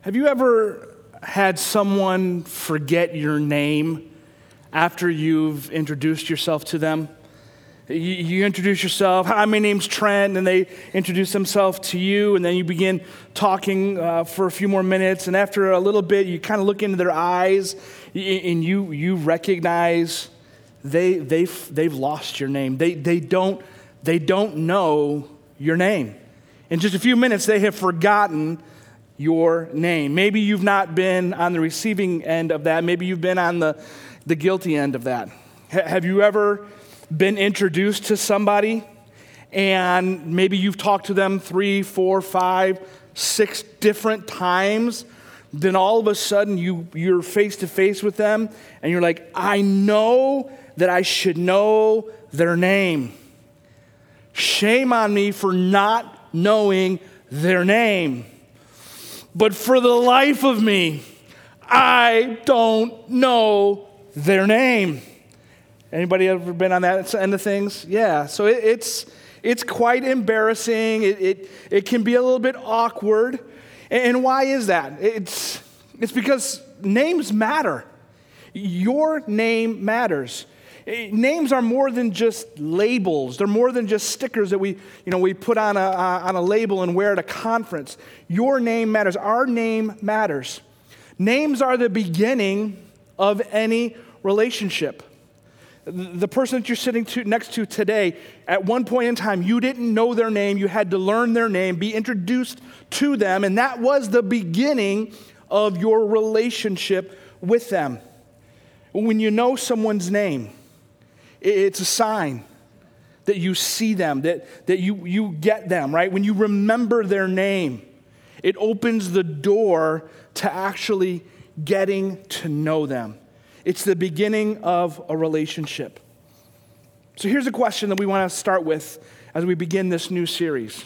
Have you ever had someone forget your name after you've introduced yourself to them? You introduce yourself, hi, my name's Trent, and they introduce themselves to you, and then you begin talking for a few more minutes, and after a little bit, you kind of look into their eyes, and you recognize they've lost your name. They don't know your name. In just a few minutes, they have forgotten your name. Maybe you've not been on the receiving end of that. Maybe you've been on the guilty end of that. Have you ever been introduced to somebody and maybe you've talked to them 3, 4, 5, 6 different times? Then all of a sudden you're face to face with them and you're like, I know that I should know their name. Shame on me for not knowing their name. But for the life of me, I don't know their name. Anybody ever been on that end of things? Yeah, so it's quite embarrassing. It can be a little bit awkward. And why is that? It's because names matter. Your name matters. Names are more than just labels. They're more than just stickers that we put on a label and wear at a conference. Your name matters. Our name matters. Names are the beginning of any relationship. The person that you're sitting next to today, at one point in time, you didn't know their name. You had to learn their name, be introduced to them, and that was the beginning of your relationship with them. When you know someone's name, it's a sign that you see them, that you get them, right? When you remember their name, it opens the door to actually getting to know them. It's the beginning of a relationship. So here's a question that we want to start with as we begin this new series.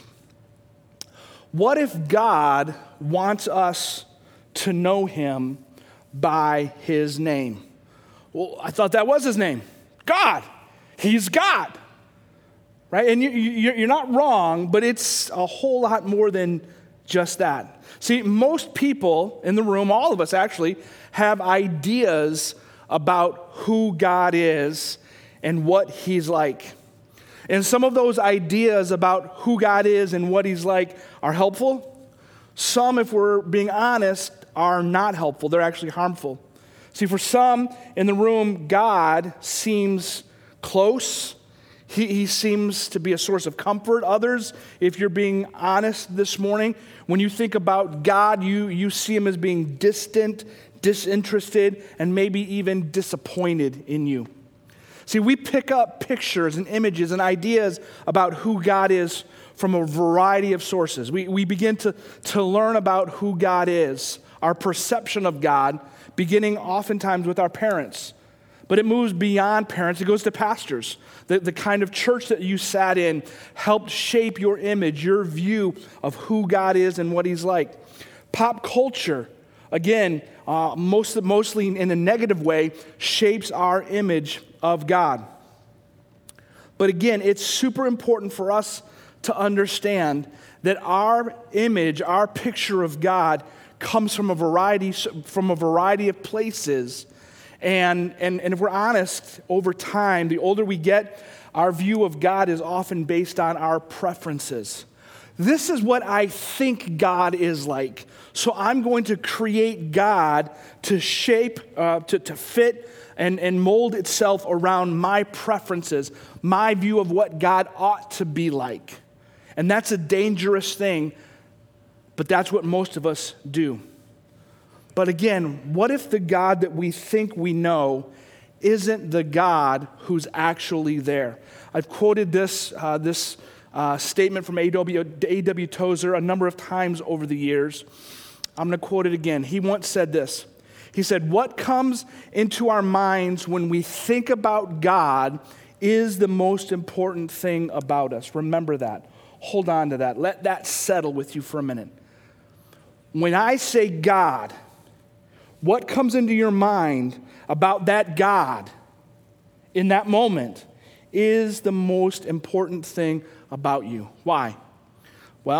What if God wants us to know him by his name? Well, I thought that was his name. God. He's God. Right? And you're not wrong, but it's a whole lot more than just that. See, most people in the room, all of us actually, have ideas about who God is and what he's like. And some of those ideas about who God is and what he's like are helpful. Some, if we're being honest, are not helpful. They're actually harmful. See, for some in the room, God seems close. He seems to be a source of comfort. Others, if you're being honest this morning, when you think about God, you see him as being distant, disinterested, and maybe even disappointed in you. See, we pick up pictures and images and ideas about who God is from a variety of sources. We begin to learn about who God is, our perception of God, beginning oftentimes with our parents. But it moves beyond parents. It goes to pastors. The kind of church that you sat in helped shape your image, your view of who God is and what he's like. Pop culture, again, mostly in a negative way, shapes our image of God. But again, it's super important for us to understand that our image, our picture of God, comes from a variety of places. And if we're honest, over time, the older we get, our view of God is often based on our preferences. This is what I think God is like. So I'm going to create God to shape, to fit and mold itself around my preferences, my view of what God ought to be like. And that's a dangerous thing, but that's what most of us do. But again, what if the God that we think we know isn't the God who's actually there? I've quoted this statement from A.W. Tozer a number of times over the years. I'm going to quote it again. He once said this. He said, "What comes into our minds when we think about God is the most important thing about us." Remember that. Hold on to that. Let that settle with you for a minute. When I say God, what comes into your mind about that God in that moment is the most important thing about you. Why? Well,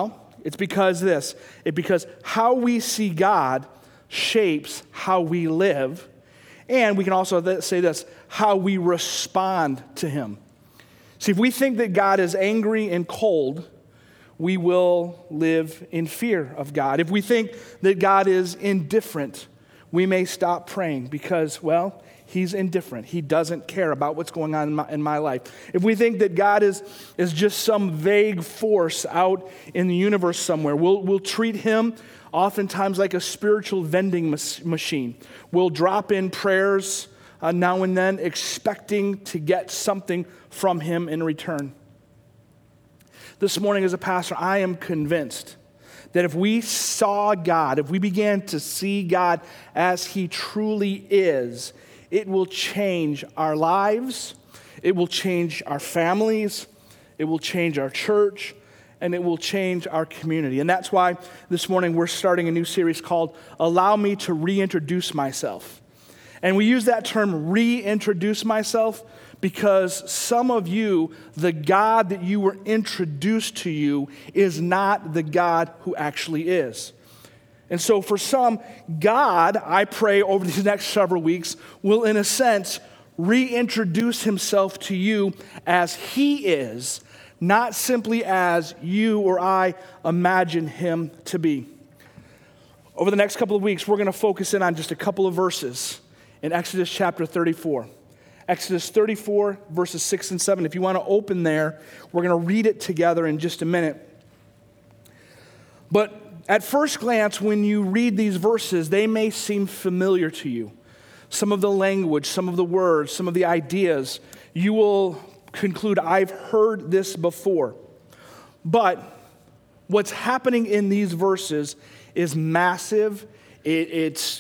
It's because how we see God shapes how we live, and we can also say this, how we respond to him. See, if we think that God is angry and cold, we will live in fear of God. If we think that God is indifferent, we may stop praying because, well, he's indifferent. He doesn't care about what's going on in my life. If we think that God is just some vague force out in the universe somewhere, we'll treat him oftentimes like a spiritual vending machine. We'll drop in prayers now and then, expecting to get something from him in return. This morning as a pastor, I am convinced that if we saw God, if we began to see God as he truly is, it will change our lives, it will change our families, it will change our church, and it will change our community. And that's why this morning we're starting a new series called Allow Me to Reintroduce Myself. And we use that term, reintroduce myself, because some of you, the God that you were introduced to you is not the God who actually is. And so for some, God, I pray over these next several weeks, will in a sense reintroduce himself to you as he is, not simply as you or I imagine him to be. Over the next couple of weeks, we're going to focus in on just a couple of verses in Exodus chapter 34. Exodus 34, verses 6 and 7. If you want to open there, we're going to read it together in just a minute. But at first glance, when you read these verses, they may seem familiar to you. Some of the language, some of the words, some of the ideas, you will conclude, I've heard this before. But what's happening in these verses is massive. It's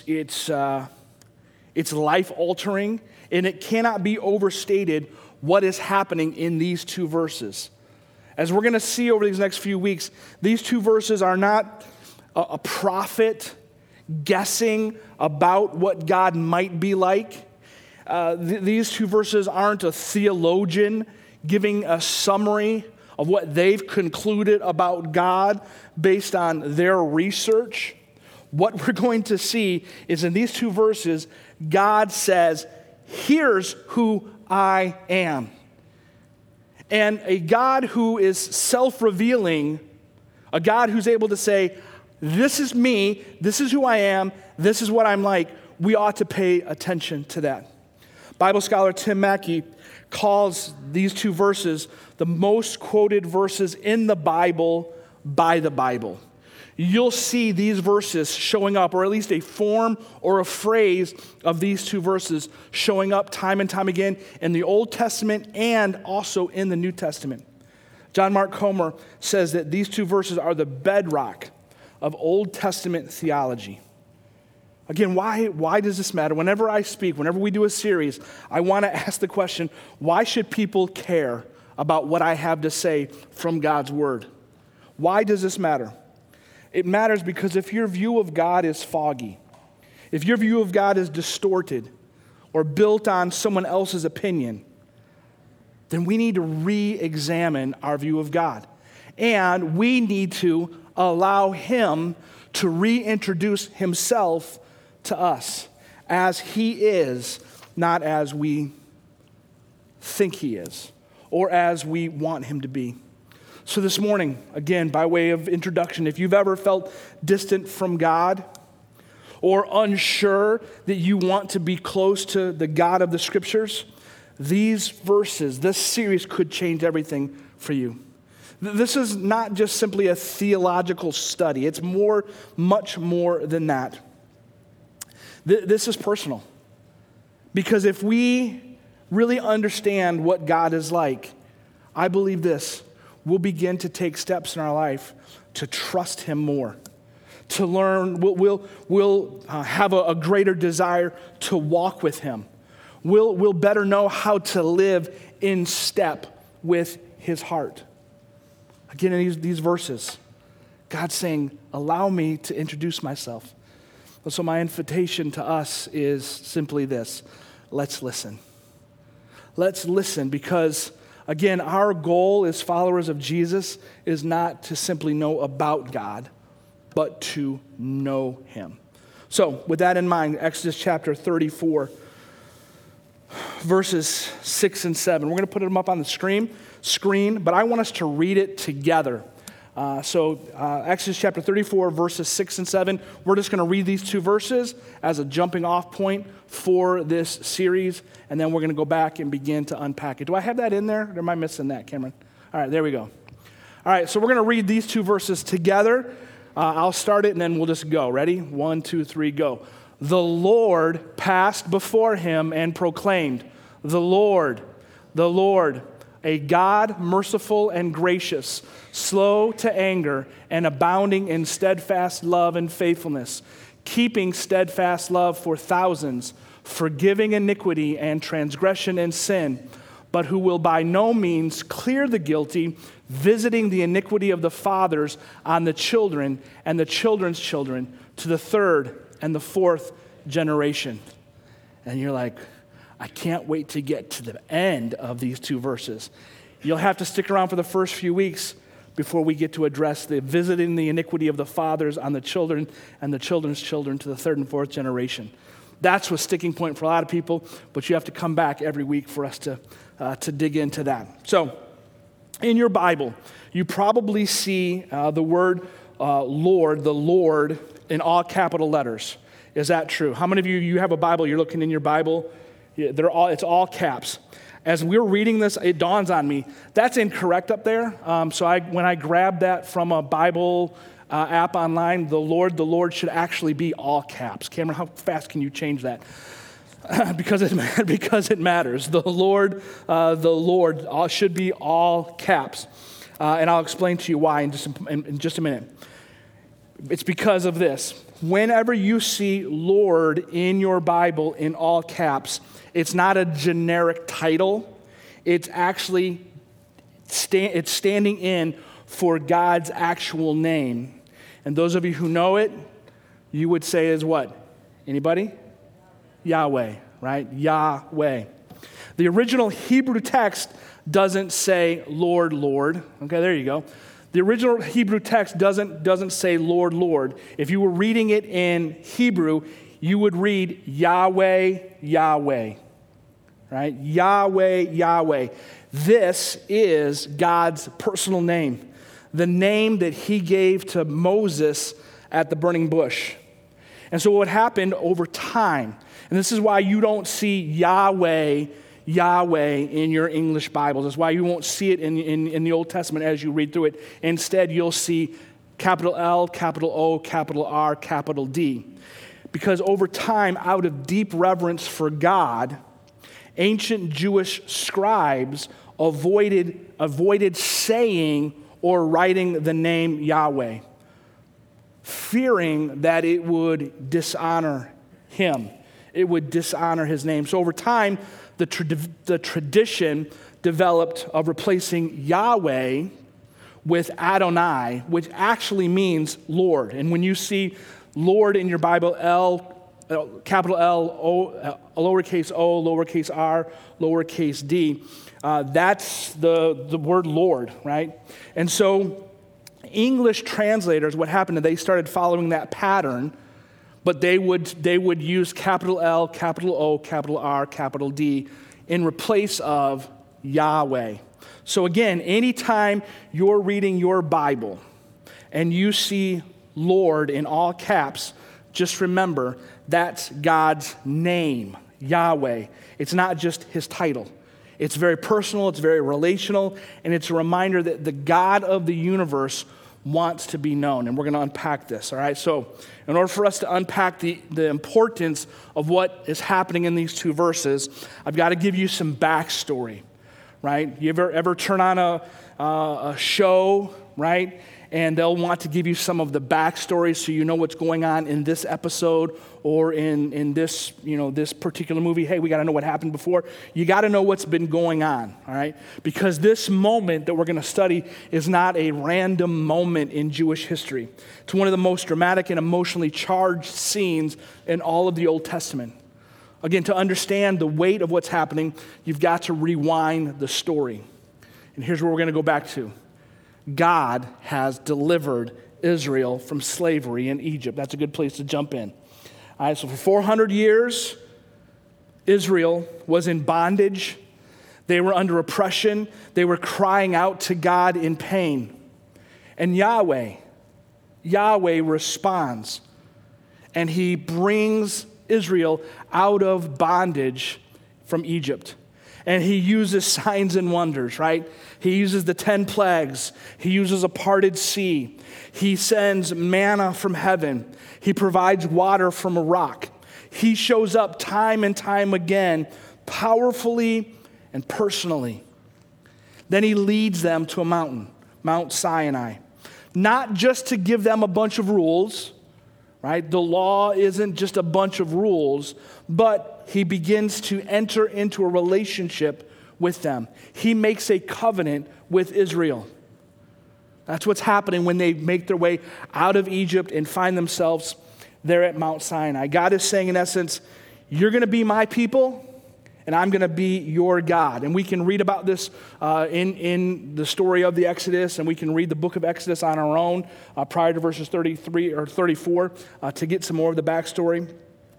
life-altering, and it cannot be overstated what is happening in these two verses. As we're going to see over these next few weeks, these two verses are not a prophet guessing about what God might be like. These two verses aren't a theologian giving a summary of what they've concluded about God based on their research. What we're going to see is in these two verses, God says, here's who I am. And a God who is self-revealing, a God who's able to say, this is me, this is who I am, this is what I'm like, we ought to pay attention to that. Bible scholar Tim Mackey calls these two verses the most quoted verses in the Bible by the Bible. You'll see these verses showing up, or at least a form or a phrase of these two verses showing up time and time again in the Old Testament and also in the New Testament. John Mark Comer says that these two verses are the bedrock of Old Testament theology. Again, why does this matter? Whenever I speak, whenever we do a series, I want to ask the question, why should people care about what I have to say from God's Word? Why does this matter? It matters because if your view of God is foggy, if your view of God is distorted or built on someone else's opinion, then we need to re-examine our view of God. And we need to allow him to reintroduce himself to us as he is, not as we think he is or as we want him to be. So this morning, again, by way of introduction, if you've ever felt distant from God or unsure that you want to be close to the God of the Scriptures, these verses, this series could change everything for you. This is not just simply a theological study. It's much more than that. This is personal. Because if we really understand what God is like, I believe this, we'll begin to take steps in our life to trust him more, to learn, we'll have a greater desire to walk with him. We'll better know how to live in step with his heart. Again, in these verses, God's saying, allow me to introduce myself. So my invitation to us is simply this. Let's listen. Let's listen because Again, our goal as followers of Jesus is not to simply know about God, but to know him. So with that in mind, Exodus chapter 34, verses 6 and 7. We're going to put them up on the screen, but I want us to read it together. Exodus chapter 34, verses 6 and 7. We're just going to read these two verses as a jumping off point for this series, and then we're going to go back and begin to unpack it. Do I have that in there, or am I missing that, Cameron? All right, there we go. All right, so we're going to read these two verses together. I'll start it, and then we'll just go. Ready? 1, 2, 3, go. The Lord passed before him and proclaimed, the Lord, a God merciful and gracious, slow to anger, and abounding in steadfast love and faithfulness, keeping steadfast love for thousands, forgiving iniquity and transgression and sin, but who will by no means clear the guilty, visiting the iniquity of the fathers on the children and the children's children to the third and the fourth generation. And you're like, I can't wait to get to the end of these two verses. You'll have to stick around for the first few weeks before we get to address the visiting the iniquity of the fathers on the children and the children's children to the third and fourth generation. That's a sticking point for a lot of people, but you have to come back every week for us to dig into that. So, in your Bible, you probably see the word Lord, the Lord, in all capital letters. Is that true? How many of you have a Bible, you're looking in your Bible? Yeah, it's all caps. As we're reading this, it dawns on me, that's incorrect up there. When I grabbed that from a Bible app online, the Lord should actually be all caps. Cameron, how fast can you change that? because it matters. The Lord should be all caps. And I'll explain to you why in just a minute. It's because of this. Whenever you see Lord in your Bible in all caps, it's not a generic title. It's actually it's standing in for God's actual name. And those of you who know it, you would say is what? Anybody? Yahweh, right? Yahweh. The original Hebrew text doesn't say Lord, Lord. Okay, there you go. The original Hebrew text doesn't say Lord, Lord. If you were reading it in Hebrew, you would read Yahweh, Yahweh. Right? Yahweh, Yahweh. This is God's personal name, the name that he gave to Moses at the burning bush. And so what happened over time, and this is why you don't see Yahweh, Yahweh in your English Bibles. That's why you won't see it in the Old Testament as you read through it. Instead, you'll see capital L, capital O, capital R, capital D. Because over time, out of deep reverence for God, ancient Jewish scribes avoided saying or writing the name Yahweh, fearing that it would dishonor him. It would dishonor his name. So over time, the tradition developed of replacing Yahweh with Adonai, which actually means Lord. And when you see Lord in your Bible, capital L, lowercase o, lowercase r, lowercase d, that's the word Lord, right? And so English translators, what happened is they started following that pattern, but they would use capital L, capital O, capital R, capital D in replace of Yahweh. So again, anytime you're reading your Bible and you see Lord in all caps, just remember that's God's name, Yahweh. It's not just his title. It's very personal, it's very relational, and it's a reminder that the God of the universe wants to be known. And we're going to unpack this, all right? So in order for us to unpack the importance of what is happening in these two verses, I've got to give you some backstory, right? You ever turn on a show, right? And they'll want to give you some of the backstory so you know what's going on in this episode or in this, this particular movie. Hey, we got to know what happened before. You got to know what's been going on, all right? Because this moment that we're going to study is not a random moment in Jewish history. It's one of the most dramatic and emotionally charged scenes in all of the Old Testament. Again, to understand the weight of what's happening, you've got to rewind the story. And here's where we're going to go back to. God has delivered Israel from slavery in Egypt. That's a good place to jump in. All right, so for 400 years, Israel was in bondage. They were under oppression. They were crying out to God in pain. And Yahweh responds, and he brings Israel out of bondage from Egypt. And he uses signs and wonders, right? He uses the 10 plagues. He uses a parted sea. He sends manna from heaven. He provides water from a rock. He shows up time and time again, powerfully and personally. Then he leads them to a mountain, Mount Sinai. Not just to give them a bunch of rules, right? The law isn't just a bunch of rules, but he begins to enter into a relationship with them. He makes a covenant with Israel. That's what's happening when they make their way out of Egypt and find themselves there at Mount Sinai. God is saying, in essence, you're going to be my people, and I'm going to be your God. And we can read about this in the story of the Exodus, and we can read the book of Exodus on our own prior to verses 33 or 34 to get some more of the backstory.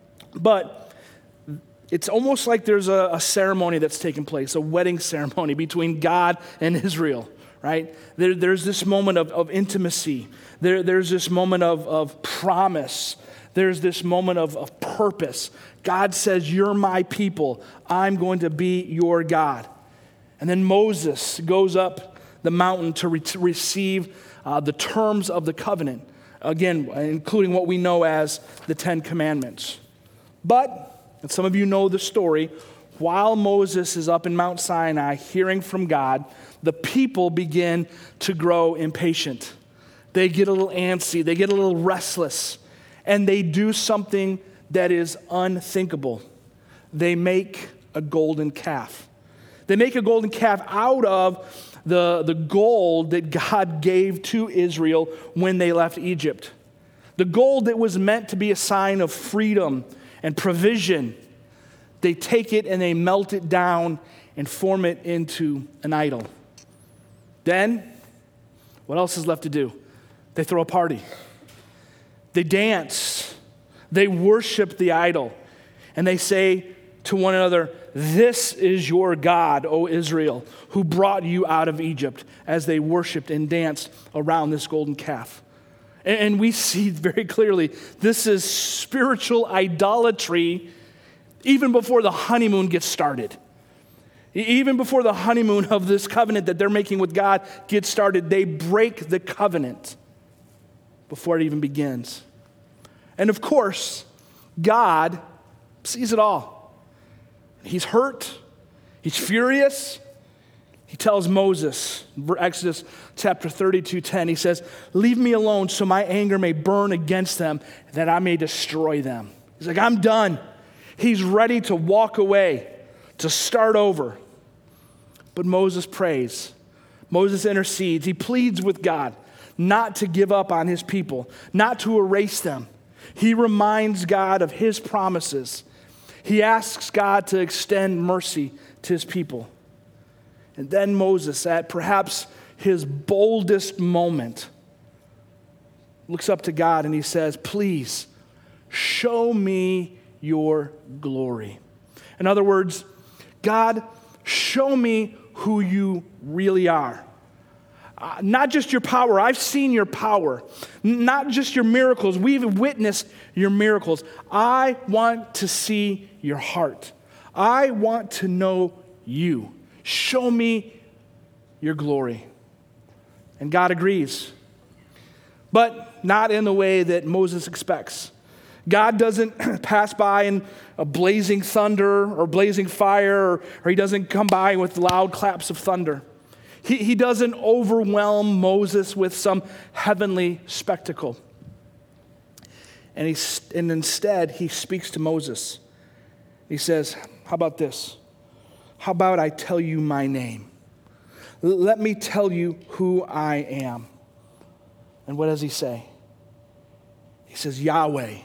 But it's almost like there's a ceremony that's taking place, a wedding ceremony between God and Israel, right? There's this moment of intimacy. There's this moment of promise. There's this moment of purpose. God says, you're my people. I'm going to be your God. And then Moses goes up the mountain to receive the terms of the covenant. Again, including what we know as the 10 Commandments. But, and some of you know the story, while Moses is up in Mount Sinai hearing from God, the people begin to grow impatient. They get a little antsy. They get a little restless. And they do something that is unthinkable. They make a golden calf. They make a golden calf out of the gold that God gave to Israel when they left Egypt. The gold that was meant to be a sign of freedom and provision. They take it and they melt it down and form it into an idol. Then, what else is left to do? They throw a party. They dance. They worship the idol. And they say to one another, this is your God, O Israel, who brought you out of Egypt, as they worshiped and danced around this golden calf. And we see very clearly this is spiritual idolatry even before the honeymoon gets started. Even before the honeymoon of this covenant that they're making with God gets started, they break the covenant before it even begins. And of course, God sees it all. He's hurt. He's furious. He tells Moses, Exodus chapter 32:10, he says, leave me alone so my anger may burn against them, that I may destroy them. He's like, I'm done. He's ready to walk away, to start over. But Moses prays. Moses intercedes. He pleads with God not to give up on his people, not to erase them. He reminds God of his promises. He asks God to extend mercy to his people. And then Moses, at perhaps his boldest moment, looks up to God and he says, please, show me your glory. In other words, God, show me who you really are. Not just your power. I've seen your power. Not just your miracles. We've witnessed your miracles. I want to see your heart. I want to know you. Show me your glory. And God agrees. But not in the way that Moses expects. God doesn't pass by in a blazing thunder or blazing fire, or he doesn't come by with loud claps of thunder. He doesn't overwhelm Moses with some heavenly spectacle. And instead, he speaks to Moses. He says, how about this? How about I tell you my name? Let me tell you who I am. And what does he say? He says, Yahweh.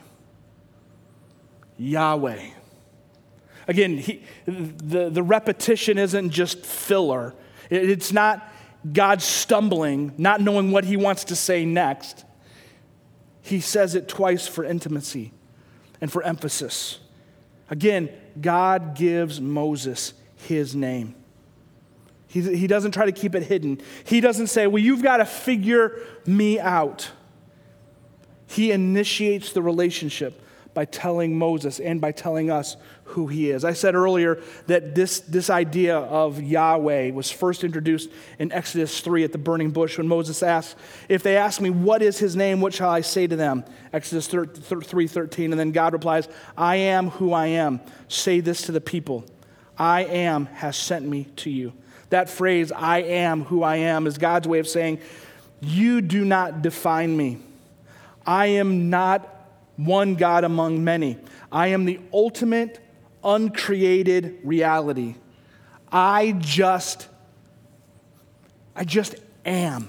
Yahweh. Again, the repetition isn't just filler. It's not God stumbling, not knowing what he wants to say next. He says it twice for intimacy and for emphasis. Again, God gives Moses his name. He doesn't try to keep it hidden. He doesn't say, well, you've got to figure me out. He initiates the relationship by telling Moses and by telling us who he is. I said earlier that this idea of Yahweh was first introduced in Exodus 3 at the burning bush when Moses asked, if they ask me, what is his name, what shall I say to them? Exodus 3:13. And then God replies, I am who I am. Say this to the people. I am has sent me to you. That phrase, I am who I am, is God's way of saying, you do not define me. I am not one God among many. I am the ultimate uncreated reality. I just am.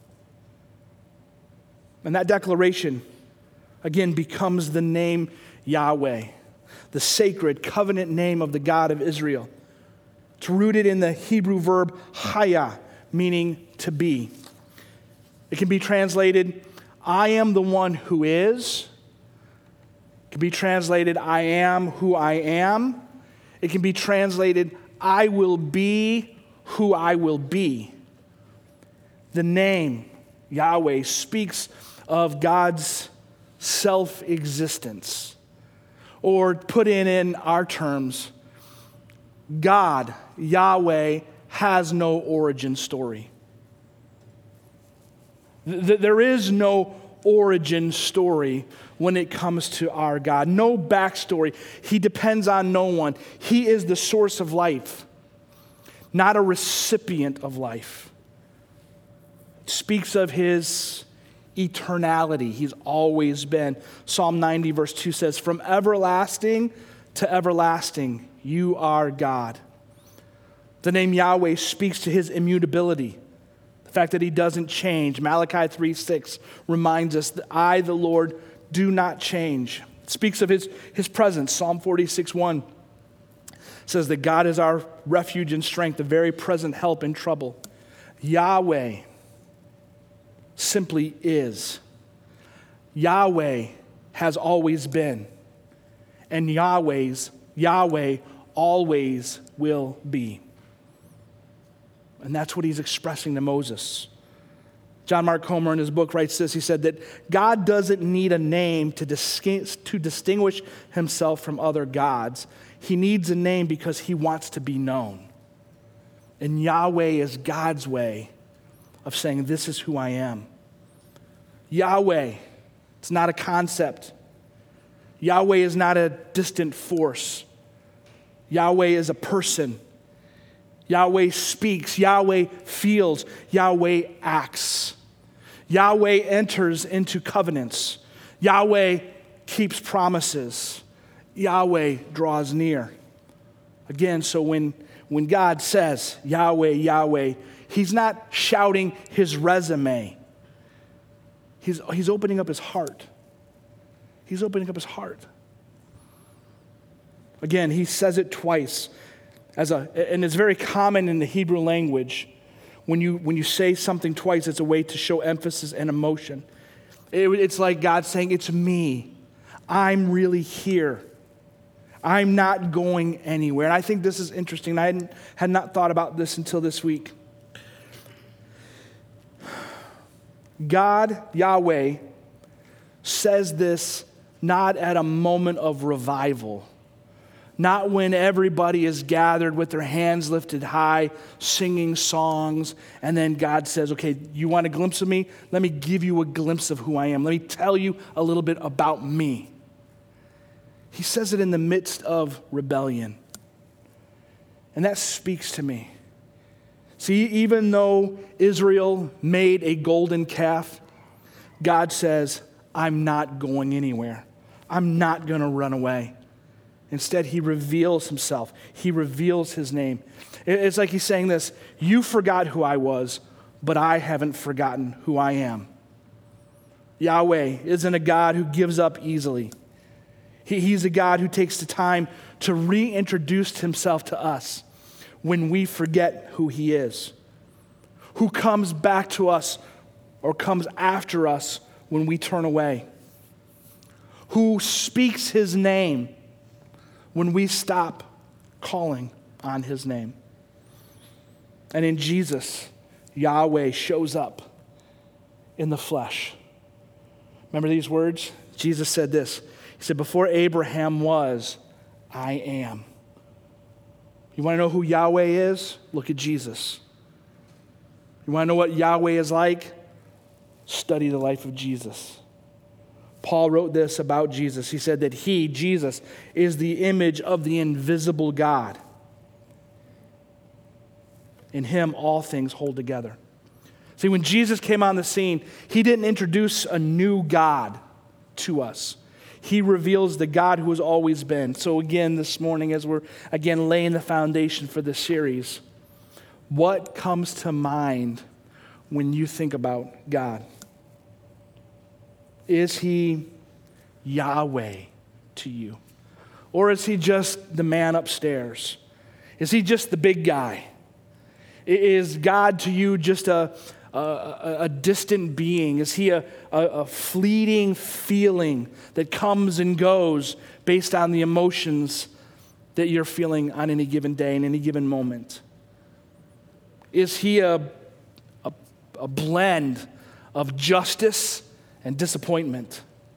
And that declaration, again, becomes the name Yahweh, the sacred covenant name of the God of Israel. It's rooted in the Hebrew verb haya, meaning to be. It can be translated, I am the one who is. It can be translated, I am who I am. It can be translated, I will be who I will be. The name Yahweh speaks of God's self-existence. Or put in our terms, God, Yahweh, has no origin story. There is no origin story when it comes to our God. No backstory. He depends on no one. He is the source of life, not a recipient of life. It speaks of his eternality. He's always been. Psalm 90 verse 2 says, from everlasting to everlasting, you are God. The name Yahweh speaks to his immutability, the fact that he doesn't change. Malachi 3:6 reminds us that I, the Lord, do not change. It speaks of his presence. Psalm 46:1 says that God is our refuge and strength, a very present help in trouble. Yahweh simply is. Yahweh has always been. And Yahweh always will be. And that's what he's expressing to Moses. John Mark Comer in his book writes this. He said that God doesn't need a name to distinguish himself from other gods. He needs a name because he wants to be known. And Yahweh is God's way of saying, this is who I am. Yahweh, it's not a concept. Yahweh is not a distant force. Yahweh is a person. Yahweh speaks. Yahweh feels. Yahweh acts. Yahweh enters into covenants. Yahweh keeps promises. Yahweh draws near. Again, so when God says, Yahweh, Yahweh, he's not shouting his resume. He's opening up his heart. He's opening up his heart. Again, he says it twice. And it's very common in the Hebrew language. When you say something twice, it's a way to show emphasis and emotion. It's like God saying, it's me. I'm really here. I'm not going anywhere. And I think this is interesting. I had not thought about this until this week. God, Yahweh, says this not at a moment of revival, not when everybody is gathered with their hands lifted high, singing songs, and then God says, okay, you want a glimpse of me? Let me give you a glimpse of who I am. Let me tell you a little bit about me. He says it in the midst of rebellion. And that speaks to me. See, even though Israel made a golden calf, God says, I'm not going anywhere. I'm not going to run away. Instead, he reveals himself. He reveals his name. It's like he's saying this, you forgot who I was, but I haven't forgotten who I am. Yahweh isn't a God who gives up easily. He's a God who takes the time to reintroduce himself to us when we forget who he is. who comes back to us or comes after us when we turn away, who speaks his name when we stop calling on his name. And in Jesus, Yahweh shows up in the flesh. Remember these words? Jesus said this. He said, before Abraham was, I am. You want to know who Yahweh is? Look at Jesus. You want to know what Yahweh is like? Study the life of Jesus. Paul wrote this about Jesus. He said that he, Jesus, is the image of the invisible God. In him, all things hold together. See, when Jesus came on the scene, he didn't introduce a new God to us. He reveals the God who has always been. So again, this morning, as we're again laying the foundation for this series, what comes to mind when you think about God? Is he Yahweh to you? Or is he just the man upstairs? Is he just the big guy? Is God to you just a distant being? Is he a fleeting feeling that comes and goes based on the emotions that you're feeling on any given day, in any given moment? Is he a blend of justice and disappointment?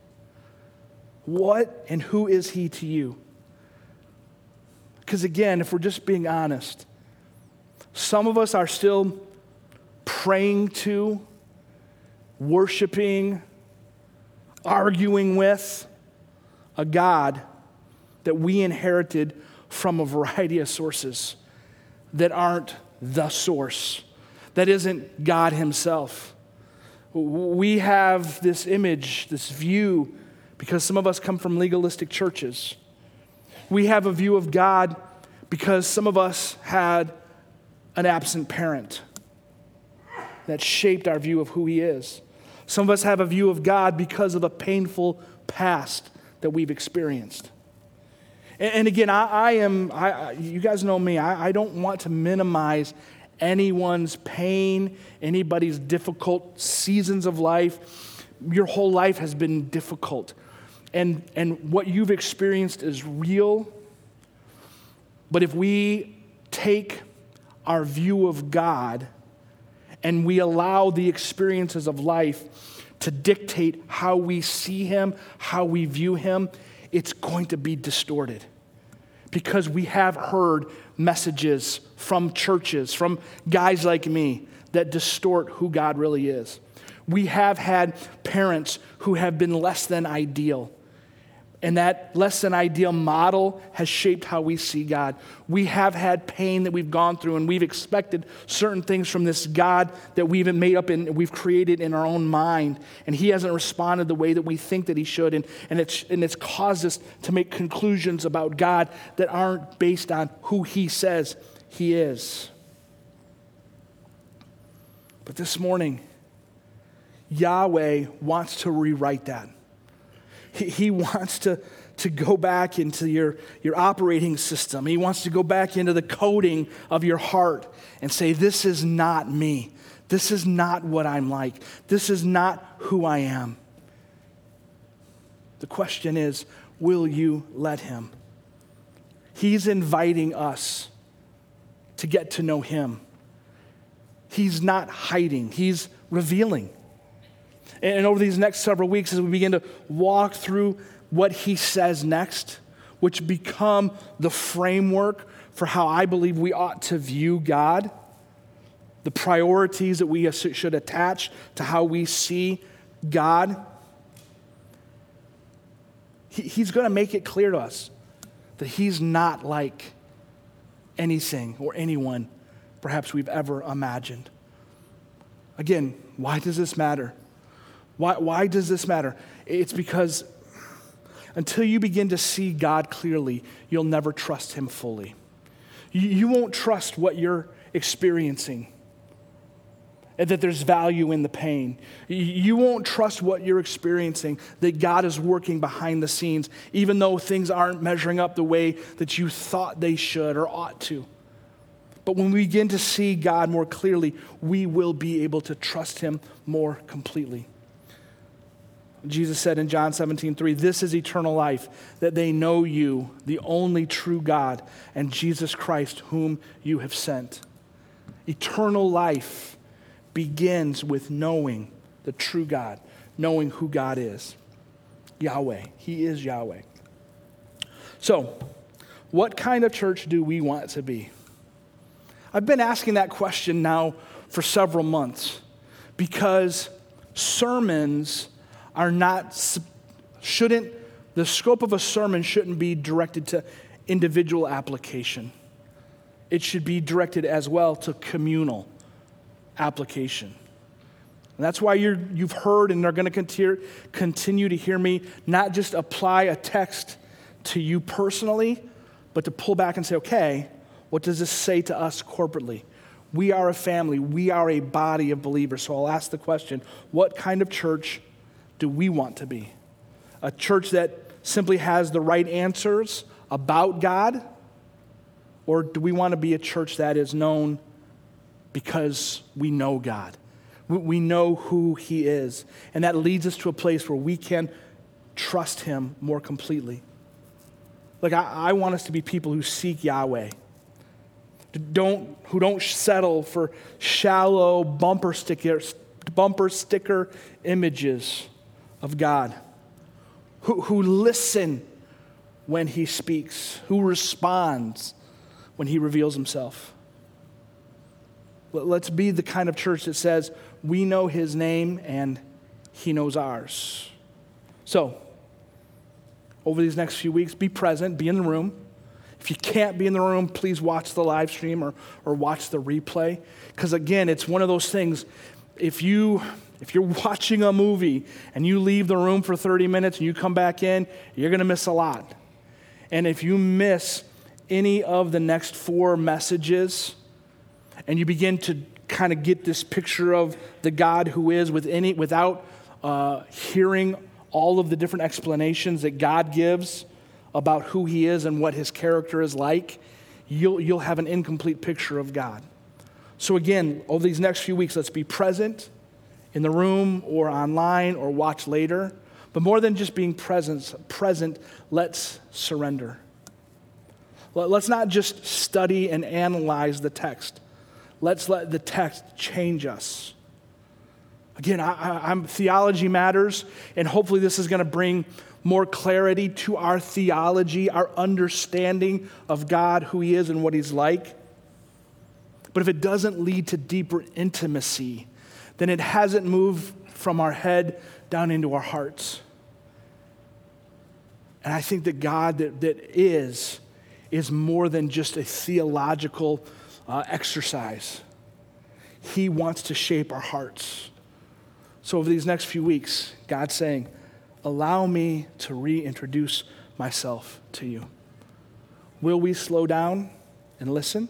What and who is he to you? Because again, if we're just being honest, some of us are still praying to, worshiping, arguing with a God that we inherited from a variety of sources that aren't the source, that isn't God himself. We have this image, this view, because some of us come from legalistic churches. We have a view of God because some of us had an absent parent that shaped our view of who he is. Some of us have a view of God because of a painful past that we've experienced. And again, you guys know me, I don't want to minimize anyone's pain, anybody's difficult seasons of life. Your whole life has been difficult. And what you've experienced is real. But if we take our view of God and we allow the experiences of life to dictate how we see him, how we view him, it's going to be distorted. Because we have heard messages from churches, from guys like me, that distort who God really is. We have had parents who have been less than ideal. And that less than ideal model has shaped how we see God. We have had pain that we've gone through, and we've expected certain things from this God that we've made up and we've created in our own mind. And he hasn't responded the way that we think that he should. And it's caused us to make conclusions about God that aren't based on who he says he is. But this morning, Yahweh wants to rewrite that. He wants to go back into your operating system. He wants to go back into the coding of your heart and say, this is not me. This is not what I'm like. This is not who I am. The question is, will you let him? He's inviting us to get to know him. He's not hiding. He's revealing. And over these next several weeks, as we begin to walk through what he says next, which become the framework for how I believe we ought to view God, the priorities that we should attach to how we see God, he's going to make it clear to us that he's not like anything or anyone perhaps we've ever imagined. Again, why does this matter? Why does this matter? It's because until you begin to see God clearly, you'll never trust him fully. You won't trust what you're experiencing and that there's value in the pain. You won't trust what you're experiencing, that God is working behind the scenes, even though things aren't measuring up the way that you thought they should or ought to. But when we begin to see God more clearly, we will be able to trust him more completely. Jesus said in John 17:3, "This is eternal life, that they know you, the only true God, and Jesus Christ, whom you have sent." Eternal life begins with knowing the true God, knowing who God is. Yahweh. He is Yahweh. So, what kind of church do we want to be? I've been asking that question now for several months because sermons are not, the scope of a sermon shouldn't be directed to individual application. It should be directed as well to communal application. And that's why you've heard and are going to continue to hear me not just apply a text to you personally, but to pull back and say, okay, what does this say to us corporately? We are a family. We are a body of believers. So I'll ask the question, what kind of church do we want to be? A church that simply has the right answers about God? Or do we want to be a church that is known because we know God? We know who he is. And that leads us to a place where we can trust him more completely. Like, I want us to be people who seek Yahweh, who don't settle for shallow bumper sticker images of God, who listen when he speaks, who responds when he reveals himself. Let's be the kind of church that says we know his name and he knows ours. So, over these next few weeks, be present, be in the room. If you can't be in the room, please watch the live stream or watch the replay. Because again, it's one of those things, if you're watching a movie and you leave the room for 30 minutes and you come back in, you're going to miss a lot. And if you miss any of the next 4 messages and you begin to kind of get this picture of the God who is without hearing all of the different explanations that God gives about who he is and what his character is like, you'll have an incomplete picture of God. So again, over these next few weeks, let's be present in the room or online or watch later. But more than just being present, let's surrender. Let's not just study and analyze the text. Let's let the text change us. Again, theology matters, and hopefully this is going to bring more clarity to our theology, our understanding of God, who he is and what he's like. But if it doesn't lead to deeper intimacy, then it hasn't moved from our head down into our hearts. And I think that God that is more than just a theological exercise. He wants to shape our hearts. So over these next few weeks, God's saying, allow me to reintroduce myself to you. Will we slow down and listen?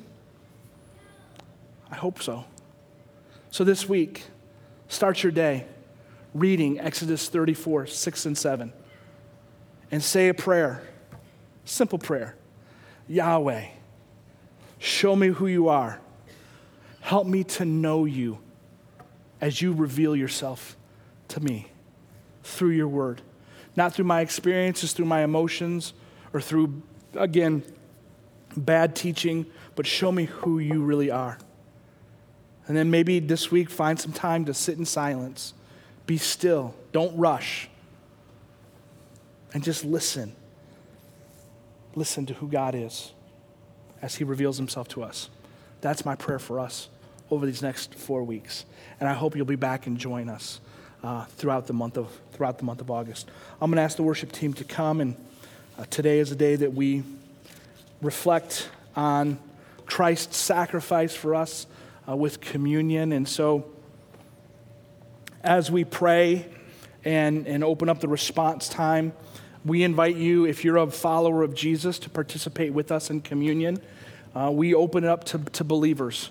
I hope so. So this week, start your day reading Exodus 34, 6 and 7. And say a prayer, simple prayer. Yahweh, show me who you are. Help me to know you as you reveal yourself to me through your word. Not through my experiences, through my emotions, or through, again, bad teaching, but show me who you really are. And then maybe this week find some time to sit in silence. Be still. Don't rush. And just listen. Listen to who God is as he reveals himself to us. That's my prayer for us over these next 4 weeks. And I hope you'll be back and join us throughout the month of August. I'm going to ask the worship team to come, and today is a day that we reflect on Christ's sacrifice for us with communion. And so as we pray and open up the response time, we invite you, if you're a follower of Jesus, to participate with us in communion. We open it up to believers.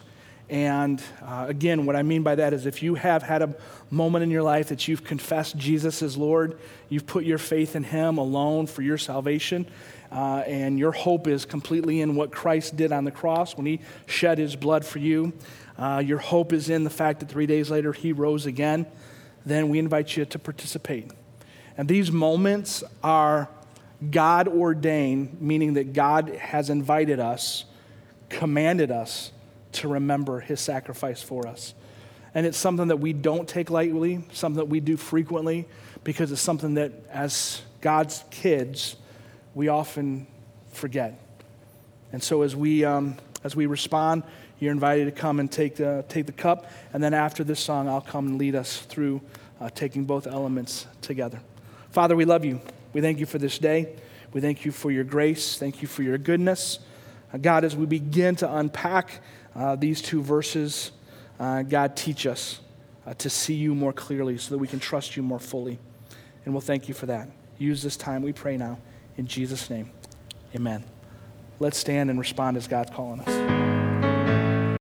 And again, what I mean by that is if you have had a moment in your life that you've confessed Jesus as Lord, you've put your faith in him alone for your salvation, and your hope is completely in what Christ did on the cross when he shed his blood for you. Your hope is in the fact that 3 days later he rose again. Then we invite you to participate. And these moments are God ordained, meaning that God has invited us, commanded us to remember his sacrifice for us. And it's something that we don't take lightly, something that we do frequently, because it's something that as God's kids, we often forget. And so as we respond, you're invited to come and take the cup, and then after this song, I'll come and lead us through taking both elements together. Father, we love you. We thank you for this day. We thank you for your grace. Thank you for your goodness. God, as we begin to unpack these two verses, God, teach us to see you more clearly so that we can trust you more fully. And we'll thank you for that. Use this time, we pray now, in Jesus' name. Amen. Let's stand and respond as God's calling us.